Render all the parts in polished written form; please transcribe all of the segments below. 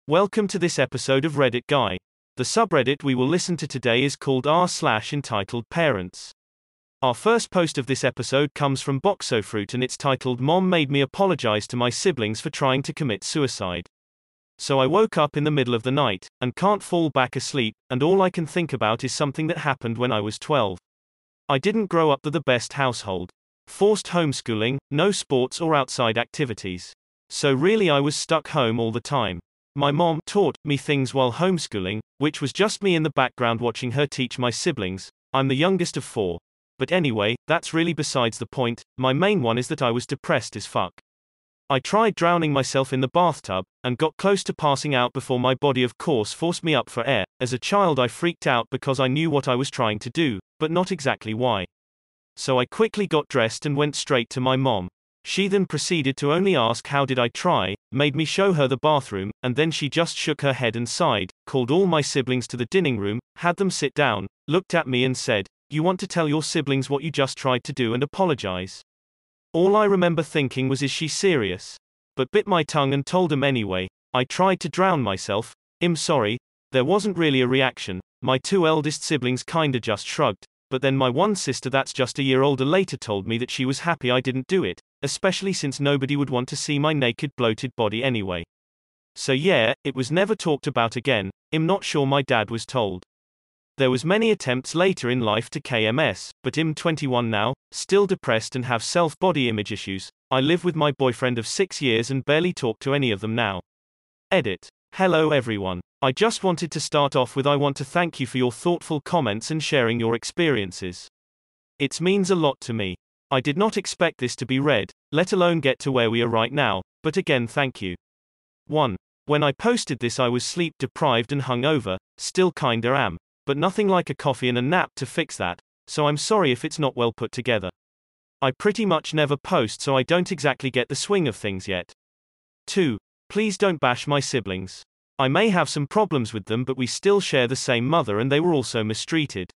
Welcome to this episode of Reddit Guy. The subreddit we will listen to today is called r/entitled Parents. Our first post of this episode comes from Boxofruit and it's titled Mom made me apologize to my siblings for trying to commit suicide. So I woke up in the middle of the night, and can't fall back asleep, and all I can think about is something that happened when I was 12. I didn't grow up to the best household. Forced homeschooling, no sports or outside activities. So really I was stuck home all the time. My mom taught me things while homeschooling, which was just me in the background watching her teach my siblings. I'm the youngest of 4. But anyway, that's really besides the point. My main one is that I was depressed as fuck. I tried drowning myself in the bathtub, and got close to passing out before my body of course forced me up for air. As a child I freaked out because I knew what I was trying to do, but not exactly why. So I quickly got dressed and went straight to my mom. She then proceeded to only ask how did I try, made me show her the bathroom, and then she just shook her head and sighed, called all my siblings to the dining room, had them sit down, looked at me and said, "You want to tell your siblings what you just tried to do and apologize?" All I remember thinking was, is she serious? But bit my tongue and told them anyway. I tried to drown myself. I'm sorry. There wasn't really a reaction. My 2 eldest siblings kinda just shrugged. But then my one sister that's just a year older later told me that she was happy I didn't do it, especially since nobody would want to see my naked bloated body anyway. So yeah, it was never talked about again. I'm not sure my dad was told. There was many attempts later in life to KMS, but I'm 21 now, still depressed and have self-body image issues. I live with my boyfriend of 6 years and barely talk to any of them now. Edit. Hello everyone. I just wanted to start off with I want to thank you for your thoughtful comments and sharing your experiences. It means a lot to me. I did not expect this to be read, let alone get to where we are right now, but again thank you. 1. When I posted this I was sleep deprived and hungover, still kinda am. But nothing like a coffee and a nap to fix that, so I'm sorry if it's not well put together. I pretty much never post so I don't exactly get the swing of things yet. 2. Please don't bash my siblings. I may have some problems with them but we still share the same mother and they were also mistreated.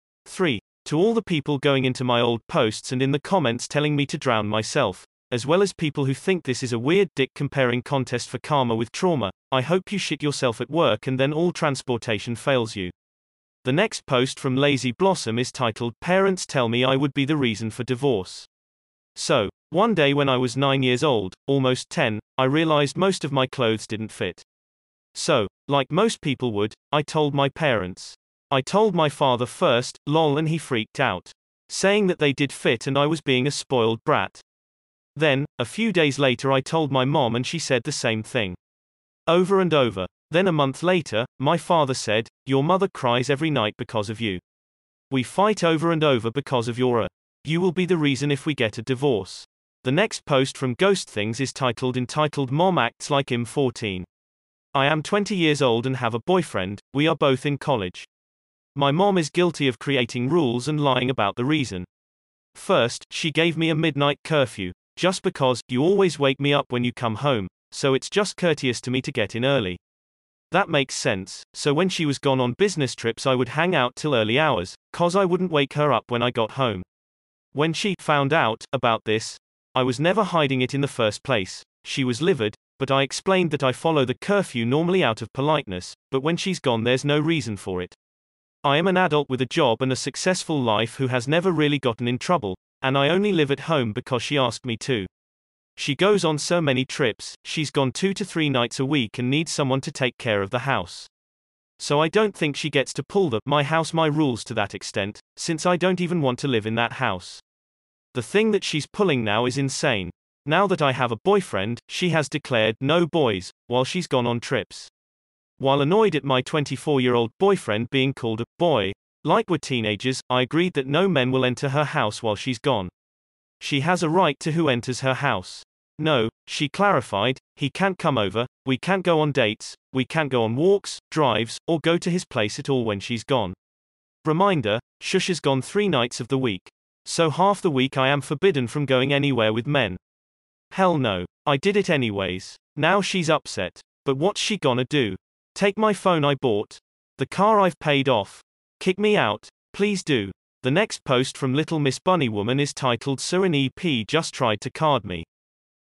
3. To all the people going into my old posts and in the comments telling me to drown myself, as well as people who think this is a weird dick comparing contest for karma with trauma, I hope you shit yourself at work and then all transportation fails you. The next post from Lazy Blossom is titled Parents Tell Me I Would Be the Reason for Divorce. So, one day when I was 9 years old, almost 10, I realized most of my clothes didn't fit. So, like most people would, I told my parents. I told my father first, lol, and he freaked out, saying that they did fit and I was being a spoiled brat. Then, a few days later I told my mom and she said the same thing. Over and over. Then a month later, my father said, "Your mother cries every night because of you. We fight over and over because of you will be the reason if we get a divorce." The next post from Ghost Things is entitled Mom Acts Like I'm 14. I am 20 years old and have a boyfriend, we are both in college. My mom is guilty of creating rules and lying about the reason. First, she gave me a midnight curfew, just because you always wake me up when you come home, so it's just courteous to me to get in early. That makes sense, so when she was gone on business trips I would hang out till early hours, cause I wouldn't wake her up when I got home. When she found out about this, I was never hiding it in the first place. She was livid, but I explained that I follow the curfew normally out of politeness, but when she's gone there's no reason for it. I am an adult with a job and a successful life who has never really gotten in trouble, and I only live at home because she asked me to. She goes on so many trips, she's gone 2 to 3 nights a week and needs someone to take care of the house. So I don't think she gets to pull the my house my rules to that extent, since I don't even want to live in that house. The thing that she's pulling now is insane. Now that I have a boyfriend, she has declared no boys, while she's gone on trips. While annoyed at my 24-year-old boyfriend being called a boy, like we're teenagers, I agreed that no men will enter her house while she's gone. She has a right to who enters her house. No, she clarified, he can't come over, we can't go on dates, we can't go on walks, drives, or go to his place at all when she's gone. Reminder, Shush is gone 3 nights of the week. So half the week I am forbidden from going anywhere with men. Hell no. I did it anyways. Now she's upset. But what's she gonna do? Take my phone I bought? The car I've paid off? Kick me out? Please do. The next post from Little Miss Bunny Woman is titled Surin EP just tried to card me.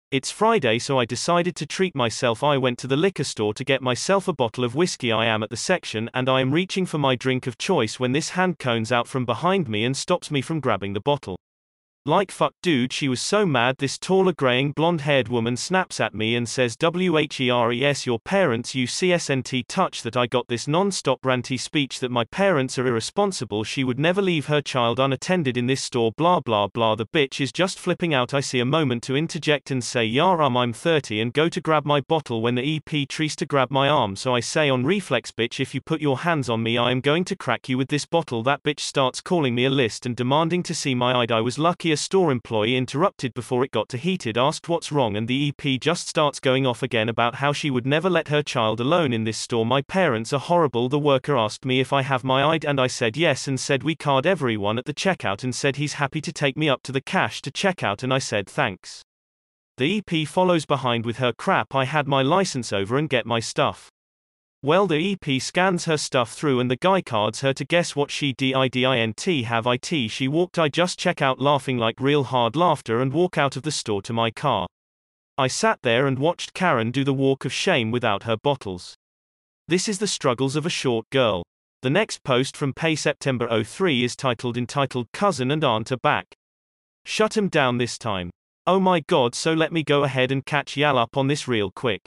It's Friday, so I decided to treat myself. I went to the liquor store to get myself a bottle of whiskey. I am at the section and I am reaching for my drink of choice when this hand cones out from behind me and stops me from grabbing the bottle. Like fuck dude, she was so mad. This taller graying blonde-haired woman snaps at me and says WHERES your parents you CSNT touch that. I got this non-stop ranty speech that my parents are irresponsible, she would never leave her child unattended in this store, blah blah blah. The bitch is just flipping out. I see a moment to interject and say I'm 30 and go to grab my bottle when the EP tries to grab my arm, so I say on reflex, bitch, if you put your hands on me I am going to crack you with this bottle. That bitch starts calling me a list and demanding to see my ID. I was lucky a store employee interrupted before it got too heated, asked what's wrong, and the EP just starts going off again about how she would never let her child alone in this store. My parents are horrible. The worker asked me if I have my ID and I said yes, and said we card everyone at the checkout, and said he's happy to take me up to the cash to check out, and I said thanks. The EP follows behind with her crap. I had my license over and get my stuff. Well, the EP scans her stuff through and the guy cards her to guess what she didn't have it. She walked. I just check out laughing like real hard laughter and walk out of the store to my car. I sat there and watched Karen do the walk of shame without her bottles. This is the struggles of a short girl. The next post from Pay September 03 is entitled Cousin and Aunt are back. Shut him down this time. Oh my god, so let me go ahead and catch y'all up on this real quick.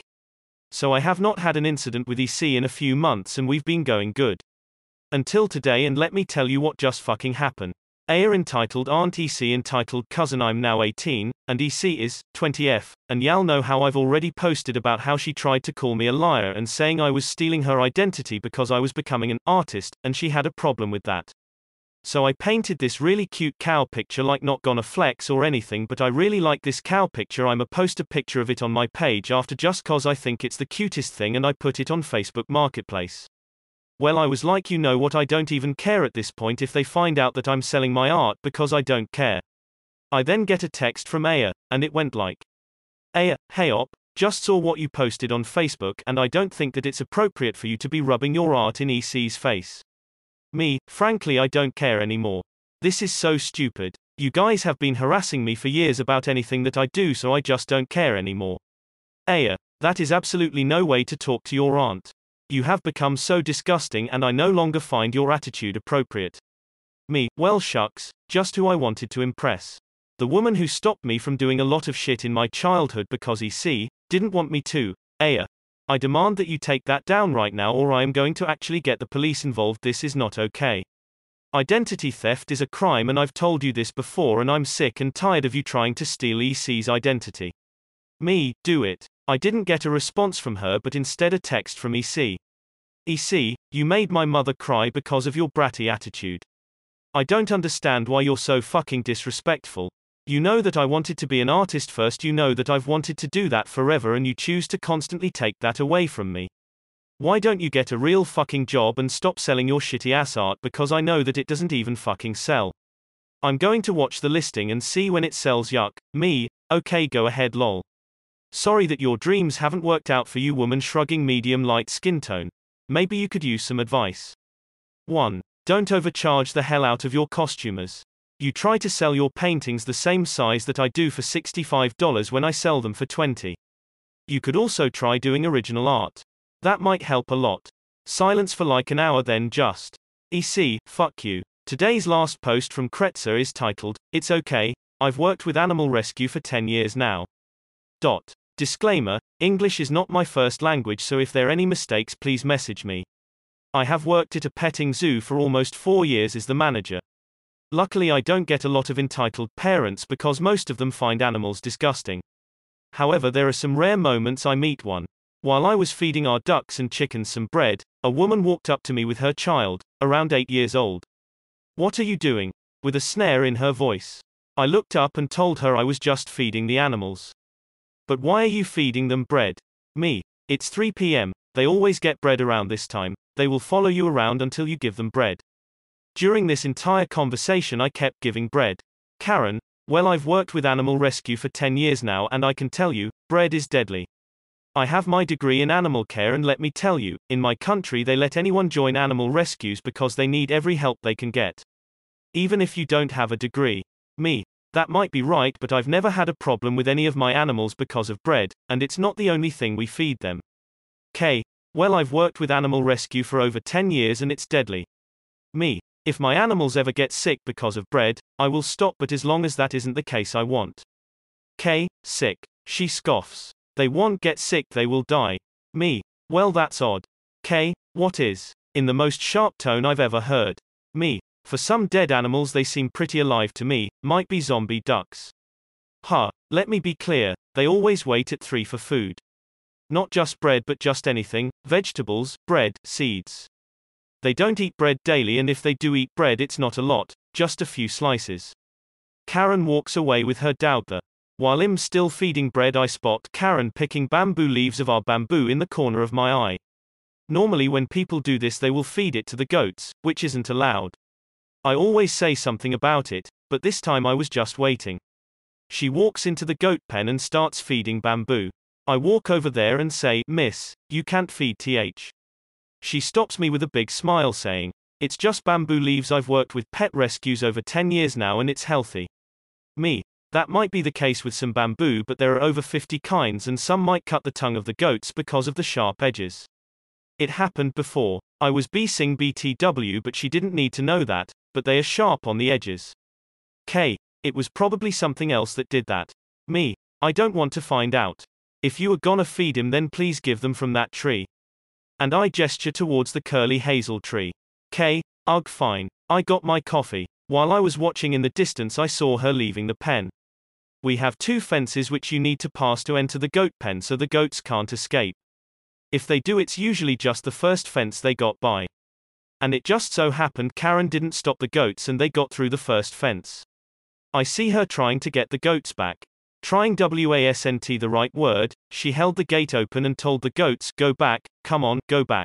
So I have not had an incident with EC in a few months and we've been going good. Until today, and let me tell you what just fucking happened. Aya entitled Aunt, EC entitled Cousin. I'm now 18, and EC is 20F, and y'all know how I've already posted about how she tried to call me a liar and saying I was stealing her identity because I was becoming an artist, and she had a problem with that. So I painted this really cute cow picture, like not gonna flex or anything, but I really like this cow picture. I'ma post a picture of it on my page after just cause I think it's the cutest thing, and I put it on Facebook Marketplace. Well, I was like, you know what, I don't even care at this point if they find out that I'm selling my art because I don't care. I then get a text from Aya, and it went like, Aya, hey op, just saw what you posted on Facebook and I don't think that it's appropriate for you to be rubbing your art in EC's face. Me, frankly I don't care anymore. This is so stupid. You guys have been harassing me for years about anything that I do, so I just don't care anymore. Aya, that is absolutely no way to talk to your aunt. You have become so disgusting and I no longer find your attitude appropriate. Me, well shucks, just who I wanted to impress. The woman who stopped me from doing a lot of shit in my childhood because EC didn't want me to. Aya, I demand that you take that down right now or I am going to actually get the police involved. This is not okay. Identity theft is a crime and I've told you this before, and I'm sick and tired of you trying to steal EC's identity. Me, do it. I didn't get a response from her but instead a text from EC. EC, you made my mother cry because of your bratty attitude. I don't understand why you're so fucking disrespectful. You know that I wanted to be an artist first, you know that I've wanted to do that forever, and you choose to constantly take that away from me. Why don't you get a real fucking job and stop selling your shitty ass art, because I know that it doesn't even fucking sell. I'm going to watch the listing and see when it sells. Yuck. Me, okay, go ahead lol. Sorry that your dreams haven't worked out for you. Woman shrugging, medium light skin tone. Maybe you could use some advice. 1. Don't overcharge the hell out of your costumers. You try to sell your paintings the same size that I do for $65 when I sell them for $20. You could also try doing original art. That might help a lot. Silence for like an hour, then just. EC, fuck you. Today's last post from Kretzer is titled, It's okay, I've worked with animal rescue for 10 years now. Disclaimer, English is not my first language, so if there are any mistakes please message me. I have worked at a petting zoo for almost 4 years as the manager. Luckily I don't get a lot of entitled parents because most of them find animals disgusting. However, there are some rare moments. I meet one. While I was feeding our ducks and chickens some bread, a woman walked up to me with her child, around 8 years old. What are you doing? With a snare in her voice. I looked up and told her I was just feeding the animals. But why are you feeding them bread? Me. It's 3 p.m. They always get bread around this time. They will follow you around until you give them bread. During this entire conversation I kept giving bread. Karen, well, I've worked with animal rescue for 10 years now and I can tell you, bread is deadly. I have my degree in animal care and let me tell you, in my country they let anyone join animal rescues because they need every help they can get. Even if you don't have a degree. Me. That might be right, but I've never had a problem with any of my animals because of bread, and it's not the only thing we feed them. K. Well, I've worked with animal rescue for over 10 years and it's deadly. Me. If my animals ever get sick because of bread, I will stop, but as long as that isn't the case, I won't. K. Sick. She scoffs. They won't get sick, they will die. Me. Well, that's odd. K. What is? In the most sharp tone I've ever heard. Me. For some dead animals they seem pretty alive to me, might be zombie ducks. Let me be clear, they always wait at 3 for food. Not just bread but just anything, vegetables, bread, seeds. They don't eat bread daily, and if they do eat bread it's not a lot, just a few slices. Karen walks away with her Doudha. While I'm still feeding bread, I spot Karen picking bamboo leaves of our bamboo in the corner of my eye. Normally when people do this they will feed it to the goats, which isn't allowed. I always say something about it, but this time I was just waiting. She walks into the goat pen and starts feeding bamboo. I walk over there and say, "Miss, you can't feed th." She stops me with a big smile saying, "It's just bamboo leaves, I've worked with pet rescues over 10 years now and it's healthy." Me. That might be the case with some bamboo, but there are over 50 kinds and some might cut the tongue of the goats because of the sharp edges. It happened before. I was being BTW, but she didn't need to know that, but they are sharp on the edges. K. It was probably something else that did that. Me. I don't want to find out. If you are gonna feed him, then please give them from that tree. And I gesture towards the curly hazel tree. K. Ugh, fine. I got my coffee. While I was watching in the distance I saw her leaving the pen. We have 2 fences which you need to pass to enter the goat pen so the goats can't escape. If they do, it's usually just the first fence they got by. And it just so happened Karen didn't stop the goats and they got through the first fence. I see her trying to get the goats back. Trying wasn't the right word, she held the gate open and told the goats, "Go back, come on, go back."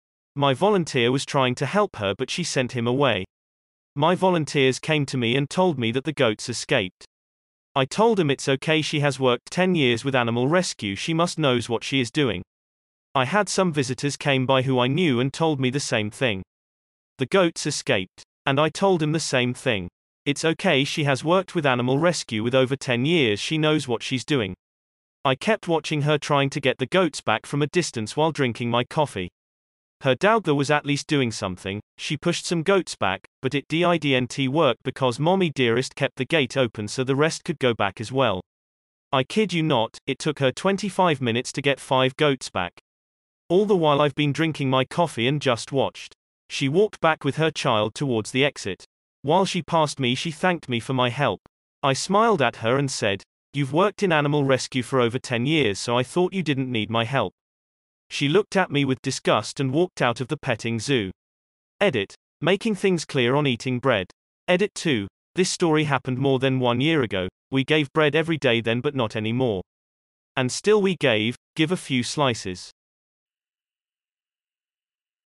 My volunteer was trying to help her but she sent him away. My volunteers came to me and told me that the goats escaped. I told him it's okay, she has worked 10 years with animal rescue, she must knows what she is doing. I had some visitors came by who I knew and told me the same thing. The goats escaped. And I told him the same thing. It's okay, she has worked with animal rescue with over 10 years, she knows what she's doing. I kept watching her trying to get the goats back from a distance while drinking my coffee. Her Doudha was at least doing something, she pushed some goats back, but it didn't work because Mommy Dearest kept the gate open so the rest could go back as well. I kid you not, it took her 25 minutes to get 5 goats back. All the while I've been drinking my coffee and just watched. She walked back with her child towards the exit. While she passed me she thanked me for my help. I smiled at her and said, "You've worked in animal rescue for over 10 years, so I thought you didn't need my help." She looked at me with disgust and walked out of the petting zoo. Edit. Making things clear on eating bread. Edit 2. This story happened more than 1 year ago. We gave bread every day then, but not anymore. And still we give a few slices.